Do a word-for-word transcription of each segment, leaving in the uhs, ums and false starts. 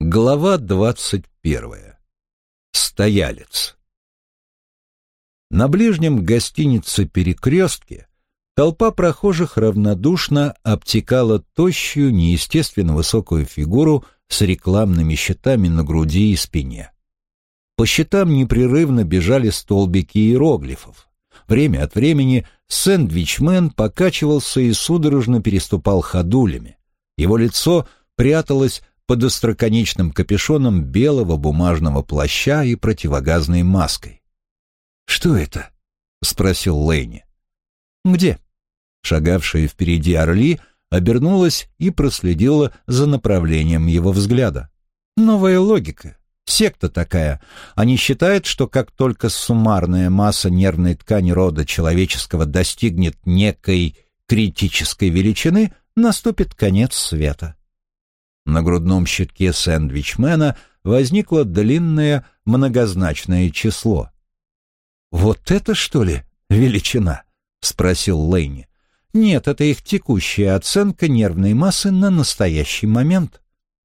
Глава двадцать первая. Стоялец. На ближнем гостинице «Перекрестке» толпа прохожих равнодушно обтекала тощую, неестественно высокую фигуру с рекламными щитами на груди и спине. По щитам непрерывно бежали столбики иероглифов. Время от времени сэндвичмен покачивался и судорожно переступал ходулями. Его лицо пряталось под остроконечным капюшоном белого бумажного плаща и противогазной маской. «Что это?» — спросил Лэйни. «Где?» Шагавшая впереди Орли обернулась и проследила за направлением его взгляда. «Новая логика. Секта такая. Они считают, что как только суммарная масса нервной ткани рода человеческого достигнет некой критической величины, наступит конец света». На грудном щитке сэндвичмена возникло длинное многозначное число. «Вот это, что ли, величина?» — спросил Лэйни. «Нет, это их текущая оценка нервной массы на настоящий момент».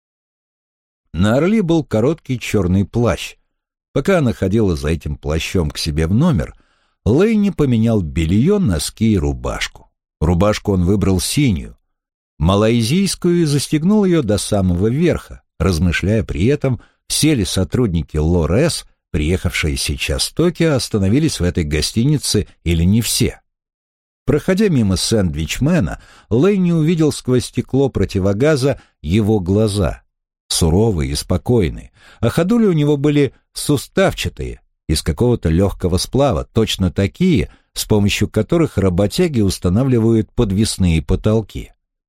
На Орли был короткий черный плащ. Пока она ходила за этим плащом к себе в номер, Лэйни поменял белье, носки и рубашку. Рубашку он выбрал синюю, малайзийскую, и застегнул ее до самого верха, размышляя при этом, все ли сотрудники Лорес, приехавшие сейчас в Токио, остановились в этой гостинице или не все. Проходя мимо сэндвичмена, Лэйни увидел сквозь стекло противогаза его глаза, суровые и спокойные, а ходули у него были суставчатые, из какого-то легкого сплава, точно такие, с помощью которых работяги устанавливают подвесные потолки.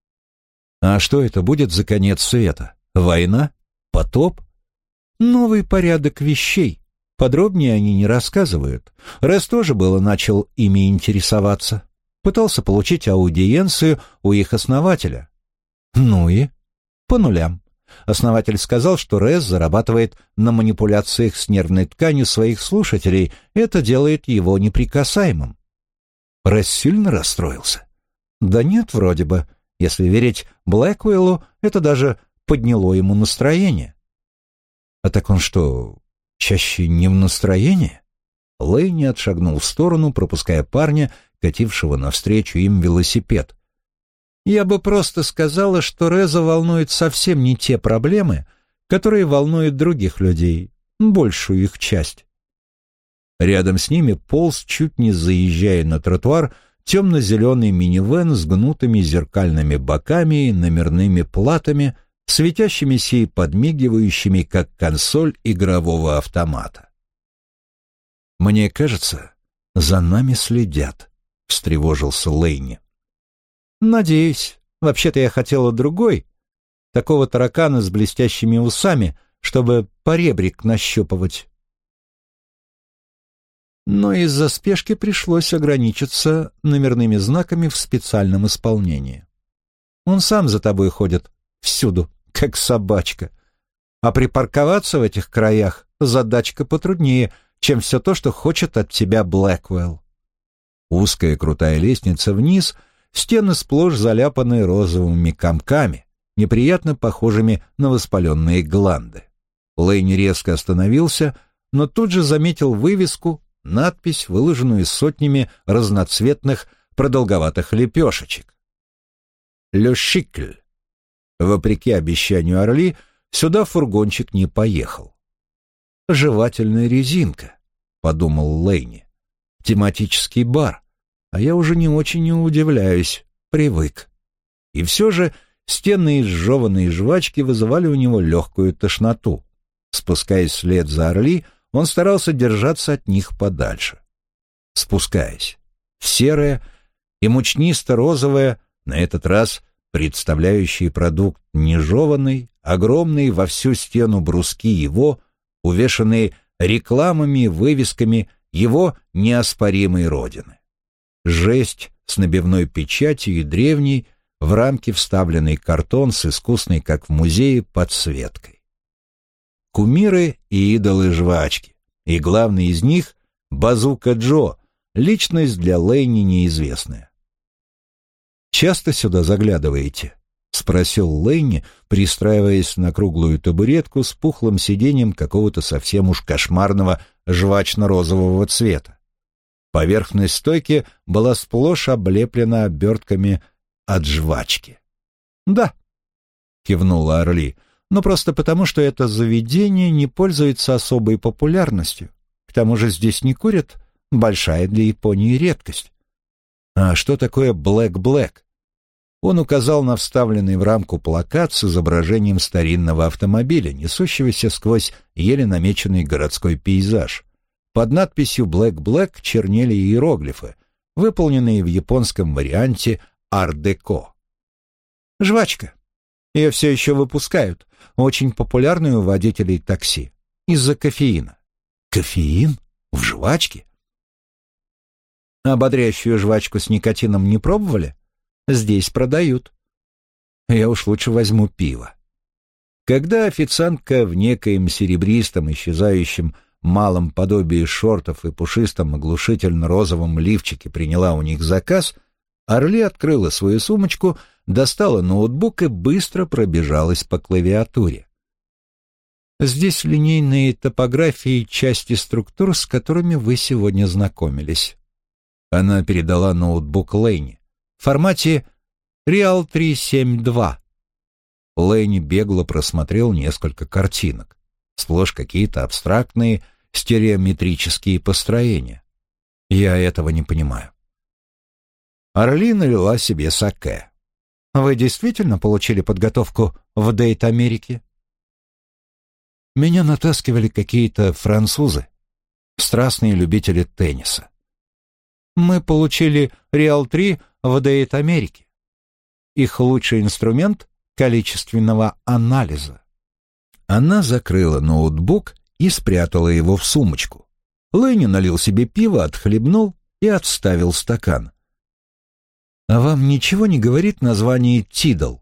А что это будет за конец света? Война? Потоп? Новый порядок вещей. Подробнее они не рассказывают. Рэс тоже было начал ими интересоваться. Пытался получить аудиенцию у их основателя. Ну и? По нулям. Основатель сказал, что Рэс зарабатывает на манипуляциях с нервной тканью своих слушателей. Это делает его неприкасаемым. Рэс сильно расстроился? Да нет, вроде бы. Если верить Блэквеллу, это даже подняло ему настроение. А так он что, чаще не в настроении? Лэйни отшагнул в сторону, пропуская парня, катившего навстречу им велосипед. Я бы просто сказала, что Реза волнует совсем не те проблемы, которые волнуют других людей, большую их часть. Рядом с ними полз, чуть не заезжая на тротуар, темно-зеленый минивэн с гнутыми зеркальными боками и номерными платами, светящимися и подмигивающими, как консоль игрового автомата. «Мне кажется, за нами следят», — встревожился Лэйни. «Надеюсь. Вообще-то я хотела другой, такого таракана с блестящими усами, чтобы поребрик нащупывать». Но из-за спешки пришлось ограничиться номерными знаками в специальном исполнении. Он сам за тобой ходит всюду, как собачка. А припарковаться в этих краях задачка потруднее, чем все то, что хочет от тебя Блэквелл. Узкая крутая лестница вниз, стены сплошь заляпаны розовыми комками, неприятно похожими на воспаленные гланды. Лэйни резко остановился, но тут же заметил вывеску, надпись, выложенную сотнями разноцветных продолговатых лепешечек. «Ле Шикль». Вопреки обещанию Орли, сюда фургончик не поехал. «Жевательная резинка», — подумал Лэйни. «Тематический бар, а я уже не очень не удивляюсь, привык». И все же стенные сжеванные жвачки вызывали у него легкую тошноту. Спускаясь вслед за Орли, он старался держаться от них подальше. Спускаясь, серая и мучнисто-розовая, на этот раз представляющий продукт нежеванный, огромные во всю стену бруски его, увешанные рекламами и вывесками его неоспоримой родины. Жесть с набивной печатью и древней, в рамке вставленный картон с искусной, как в музее, подсветкой. Кумиры и идолы жвачки, и главный из них — Базука Джо, личность для Лэйни неизвестная. «Часто сюда заглядываете?» — спросил Лэнни, пристраиваясь на круглую табуретку с пухлым сиденьем какого-то совсем уж кошмарного жвачно-розового цвета. Поверхность стойки была сплошь облеплена обертками от жвачки. «Да», — кивнула Орли, — «но просто потому, что это заведение не пользуется особой популярностью. К тому же здесь не курят, большая для Японии редкость». «А что такое блэк-блэк?» Он указал на вставленный в рамку плакат с изображением старинного автомобиля, несущегося сквозь еле намеченный городской пейзаж. Под надписью «Блэк-Блэк» чернели иероглифы, выполненные в японском варианте ар-деко. «Жвачка. Ее все еще выпускают. Очень популярную у водителей такси. Из-за кофеина». «Кофеин? В жвачке?» «Ободряющую жвачку с никотином не пробовали? Здесь продают». «Я уж лучше возьму пиво». Когда официантка в некоем серебристом, исчезающем малом подобии шортов и пушистом оглушительно-розовом лифчике приняла у них заказ, Орли открыла свою сумочку, достала ноутбук и быстро пробежалась по клавиатуре. «Здесь линейные топографии части структур, с которыми вы сегодня знакомились». Она передала ноутбук Лэнни в формате Реал триста семьдесят два. Лэнни бегло просмотрел несколько картинок, сплошь какие-то абстрактные стереометрические построения. Я этого не понимаю. Орли налила себе саке. «Вы действительно получили подготовку в Дейт-Америке?» «Меня натаскивали какие-то французы, страстные любители тенниса. Мы получили Реал три в Дейт-Америке. Их лучший инструмент количественного анализа». Она закрыла ноутбук и спрятала его в сумочку. Лэнни налил себе пиво, отхлебнул и отставил стакан. «А вам ничего не говорит название Тидл?»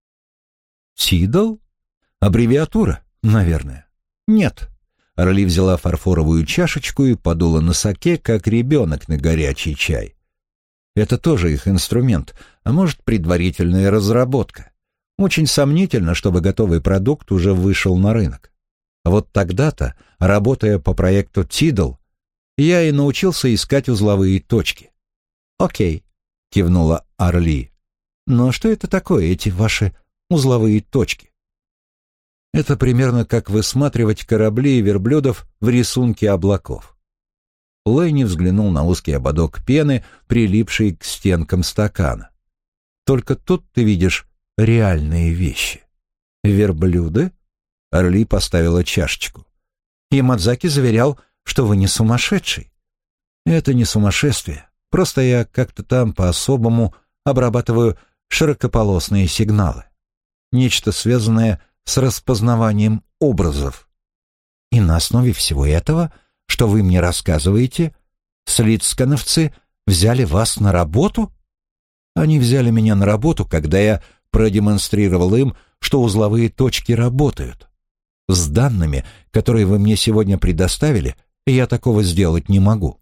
«Тидл? Аббревиатура, наверное». «Нет». Орли взяла фарфоровую чашечку и подула на саке, как ребенок на горячий чай. «Это тоже их инструмент, а может, предварительная разработка. Очень сомнительно, чтобы готовый продукт уже вышел на рынок. А вот тогда-то, работая по проекту Тидл, я и научился искать узловые точки». «Окей», — кивнула Орли. «Но что это такое, эти ваши узловые точки?» «Это примерно как высматривать корабли и верблюдов в рисунке облаков». Лэнни взглянул на узкий ободок пены, прилипший к стенкам стакана. «Только тут ты видишь реальные вещи». «Верблюды?» — Орли поставила чашечку. «Ямадзаки заверял, что вы не сумасшедший». «Это не сумасшествие. Просто я как-то там по-особому обрабатываю широкополосные сигналы. Нечто связанное с распознаванием образов. И на основе всего этого, что вы мне рассказываете, слицкановцы взяли вас на работу?» «Они взяли меня на работу, когда я продемонстрировал им, что узловые точки работают. С данными, которые вы мне сегодня предоставили, я такого сделать не могу».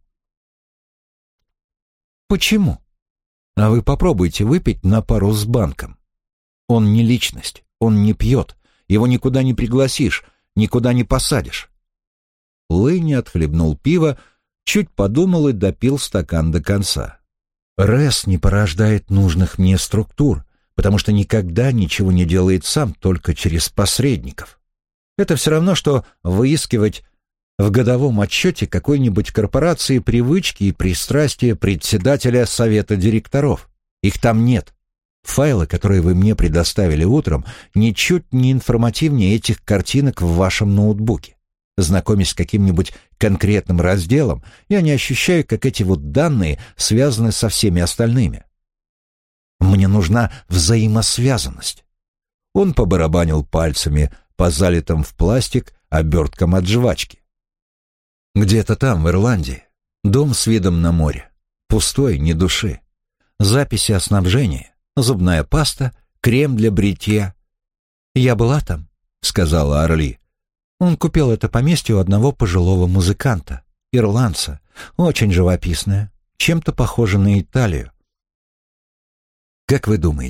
«Почему?» «А вы попробуйте выпить на пару с банком. Он не личность, он не пьет, его никуда не пригласишь, никуда не посадишь». Лэнни отхлебнул пиво, чуть подумал и допил стакан до конца. «Рэс не порождает нужных мне структур, потому что никогда ничего не делает сам, только через посредников. Это все равно, что выискивать в годовом отчете какой-нибудь корпорации привычки и пристрастия председателя совета директоров. Их там нет. Файлы, которые вы мне предоставили утром, ничуть не информативнее этих картинок в вашем ноутбуке. Знакомясь с каким-нибудь конкретным разделом, я не ощущаю, как эти вот данные связаны со всеми остальными. Мне нужна взаимосвязанность». Он побарабанил пальцами по залитым в пластик оберткам от жвачки. «Где-то там, в Ирландии, дом с видом на море, пустой, ни души. Записи о снабжении, зубная паста, крем для бритья». «Я была там», — сказала Орли. «Он купил это поместье у одного пожилого музыканта, ирландца, очень живописное, чем-то похоже на Италию». «Как вы думаете,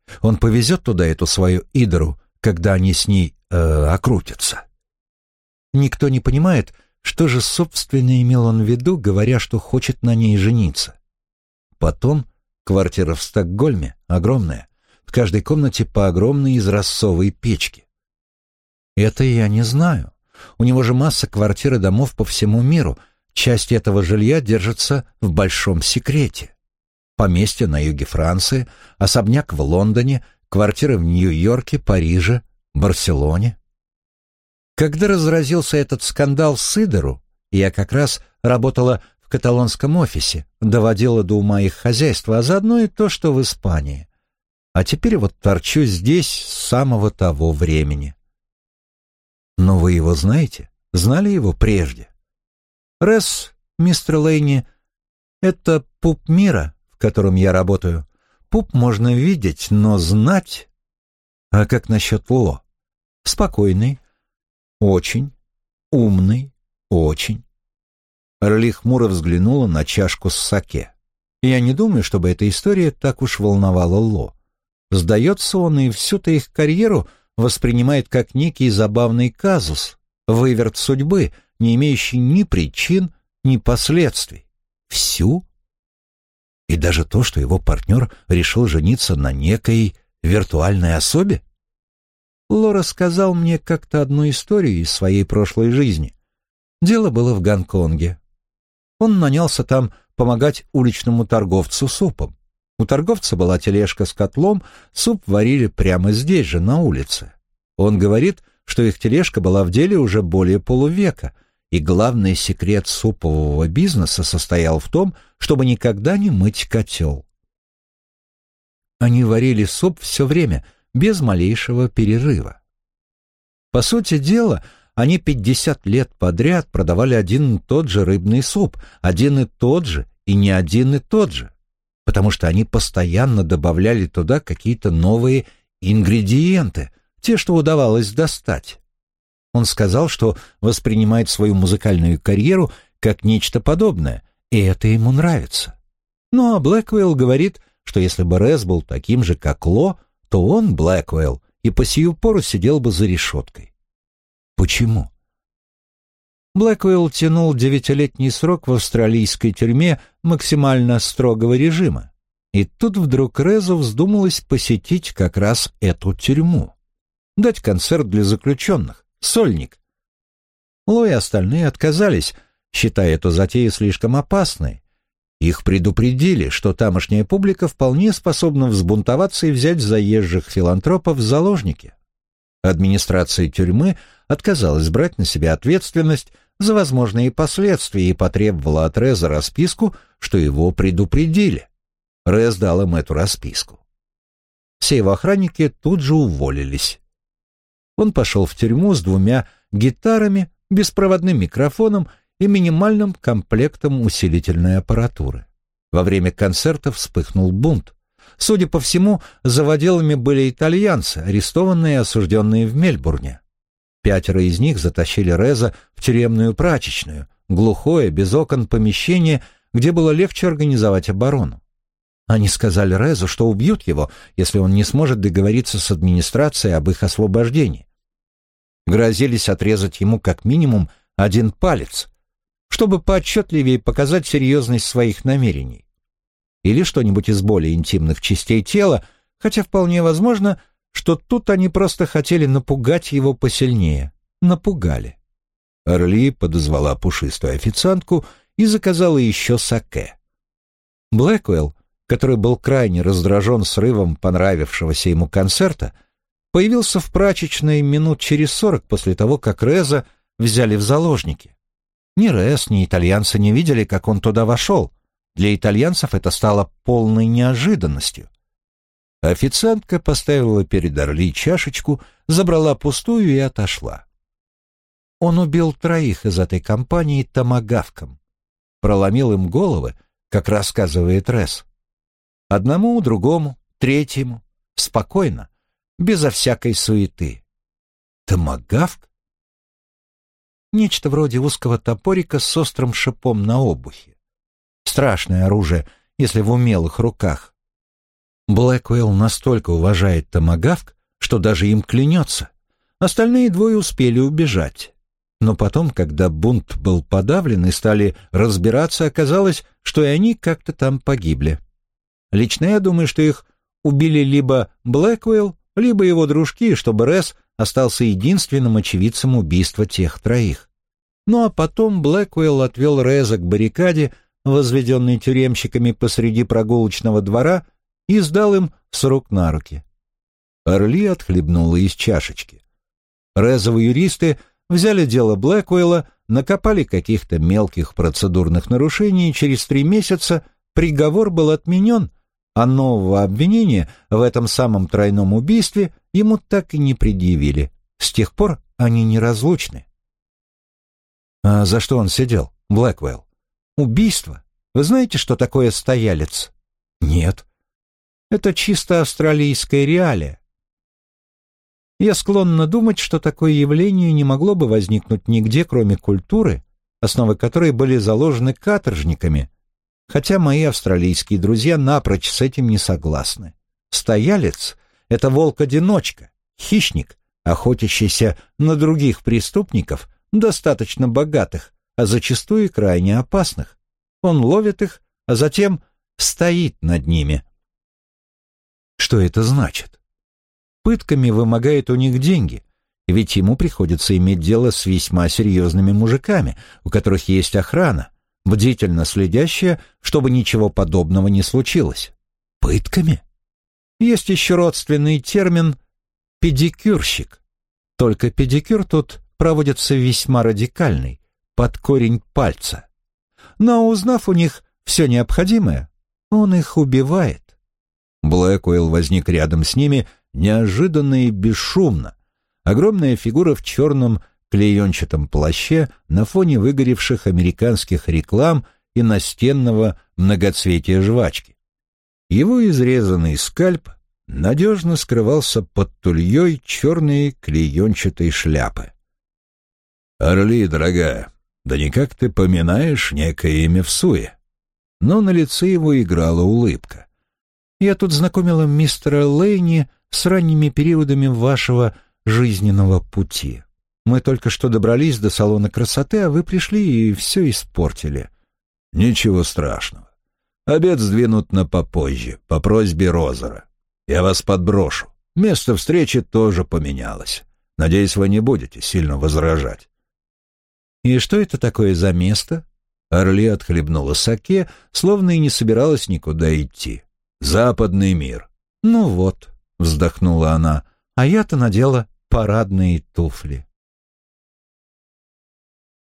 Он повезет туда эту свою Идору, когда они с ней э, окрутятся. Никто не понимает, что же, собственно, имел он в виду, говоря, что хочет на ней жениться. Потом квартира в Стокгольме огромная, в каждой комнате по огромной изразцовой печке. Это я не знаю. У него же масса квартир и домов по всему миру. Часть этого жилья держится в большом секрете. Поместье на юге Франции, особняк в Лондоне, квартиры в Нью-Йорке, Париже, Барселоне. Когда разразился этот скандал с Идору, я как раз работала в каталонском офисе, доводила до ума их хозяйство, а заодно и то, что в Испании. А теперь вот торчу здесь с самого того времени. Но вы его знаете? Знали его прежде? Рез, мистер Лейни, это пуп мира, в котором я работаю. Пуп можно видеть, но знать... А как насчет Ло? Спокойный, очень, умный, очень. Орли хмуро взглянула на чашку с саке. Я не думаю, чтобы эта история так уж волновала Ло. Сдается, он и всю-то их карьеру воспринимает как некий забавный казус, выверт судьбы, не имеющий ни причин, ни последствий. Всю? И даже то, что его партнер решил жениться на некой виртуальной особе? Ло рассказал мне как-то одну историю из своей прошлой жизни. Дело было в Гонконге. Он нанялся там помогать уличному торговцу супом. У торговца была тележка с котлом, суп варили прямо здесь же, на улице. Он говорит, что их тележка была в деле уже более полувека, и главный секрет супового бизнеса состоял в том, чтобы никогда не мыть котел. Они варили суп все время, без малейшего перерыва. По сути дела, они пятьдесят лет подряд продавали один и тот же рыбный суп, один и тот же и не один и тот же, потому что они постоянно добавляли туда какие-то новые ингредиенты, те, что удавалось достать. Он сказал, что воспринимает свою музыкальную карьеру как нечто подобное, и это ему нравится. Ну а Блэквелл говорит, что если бы Рез был таким же, как Ло, то он, Блэквелл, и по сию пору сидел бы за решеткой. Почему? Блэквелл тянул девятилетний срок в австралийской тюрьме максимально строгого режима, и тут вдруг Резу вздумалось посетить как раз эту тюрьму, дать концерт для заключенных, сольник. Ло и остальные отказались, считая эту затею слишком опасной. Их предупредили, что тамошняя публика вполне способна взбунтоваться и взять заезжих филантропов в заложники. Администрация тюрьмы отказалась брать на себя ответственность за возможные последствия и потребовала от Реза расписку, что его предупредили. Рез дал им эту расписку. Все его охранники тут же уволились. Он пошел в тюрьму с двумя гитарами, беспроводным микрофоном и минимальным комплектом усилительной аппаратуры. Во время концерта вспыхнул бунт. Судя по всему, заводелами были итальянцы, арестованные и осужденные в Мельбурне. Пятеро из них затащили Реза в тюремную прачечную, глухое, без окон помещение, где было легче организовать оборону. Они сказали Резу, что убьют его, если он не сможет договориться с администрацией об их освобождении. Грозились отрезать ему как минимум один палец, чтобы поотчетливее показать серьезность своих намерений. Или что-нибудь из более интимных частей тела, хотя вполне возможно, что тут они просто хотели напугать его посильнее. Напугали. Орли подозвала пушистую официантку и заказала еще саке. Блэквелл, который был крайне раздражен срывом понравившегося ему концерта, появился в прачечной минут через сорок после того, как Реза взяли в заложники. Ни Рез, ни итальянцы не видели, как он туда вошел. Для итальянцев это стало полной неожиданностью. Официантка поставила перед Орли чашечку, забрала пустую и отошла. Он убил троих из этой компании томагавком. Проломил им головы, как рассказывает Рез. Одному, другому, третьему. Спокойно, безо всякой суеты. Томагавк? Нечто вроде узкого топорика с острым шипом на обухе. Страшное оружие, если в умелых руках. Блэквелл настолько уважает томагавк, что даже им клянется. Остальные двое успели убежать. Но потом, когда бунт был подавлен и стали разбираться, оказалось, что и они как-то там погибли. Лично я думаю, что их убили либо Блэквелл, либо его дружки, чтобы Рэс остался единственным очевидцем убийства тех троих. Ну а потом Блэквелл отвел Рэза к баррикаде, возведенной тюремщиками посреди прогулочного двора, и сдал им с рук на руки. Орли отхлебнула из чашечки. Рэзовы юристы взяли дело Блэквелла, накопали каких-то мелких процедурных нарушений, и через три месяца приговор был отменен, а нового обвинения в этом самом тройном убийстве ему так и не предъявили. С тех пор они неразлучны. А за что он сидел, Блэквелл? Убийство. Вы знаете, что такое стоялец? Нет. Это чисто австралийская реалия. Я склонна думать, что такое явление не могло бы возникнуть нигде, кроме культуры, основы которой были заложены каторжниками, хотя мои австралийские друзья напрочь с этим не согласны. Стоялец — это волк-одиночка, хищник, охотящийся на других преступников, достаточно богатых, а зачастую и крайне опасных. Он ловит их, а затем стоит над ними. Что это значит? Пытками вымогает у них деньги, ведь ему приходится иметь дело с весьма серьезными мужиками, у которых есть охрана, бдительно следящая, чтобы ничего подобного не случилось. Пытками? Есть еще родственный термин «педикюрщик». Только педикюр тут проводится весьма радикальный, под корень пальца. Но узнав у них все необходимое, он их убивает. Блэквелл возник рядом с ними неожиданно и бесшумно. Огромная фигура в черном клеенчатом плаще на фоне выгоревших американских реклам и настенного многоцветия жвачки. Его изрезанный скальп надежно скрывался под тульей черной клеенчатой шляпы. «Орли, дорогая, да никак ты поминаешь некое имя в суе?» Но на лице его играла улыбка. «Я тут знакомила мистера Лейни с ранними периодами вашего жизненного пути. Мы только что добрались до салона красоты, а вы пришли и все испортили». «Ничего страшного. Обед сдвинут на попозже, по просьбе Розера. Я вас подброшу. Место встречи тоже поменялось. Надеюсь, вы не будете сильно возражать». «И что это такое за место?» Орли отхлебнула саке, словно и не собиралась никуда идти. «Западный мир». «Ну вот», — вздохнула она, — «а я-то надела парадные туфли».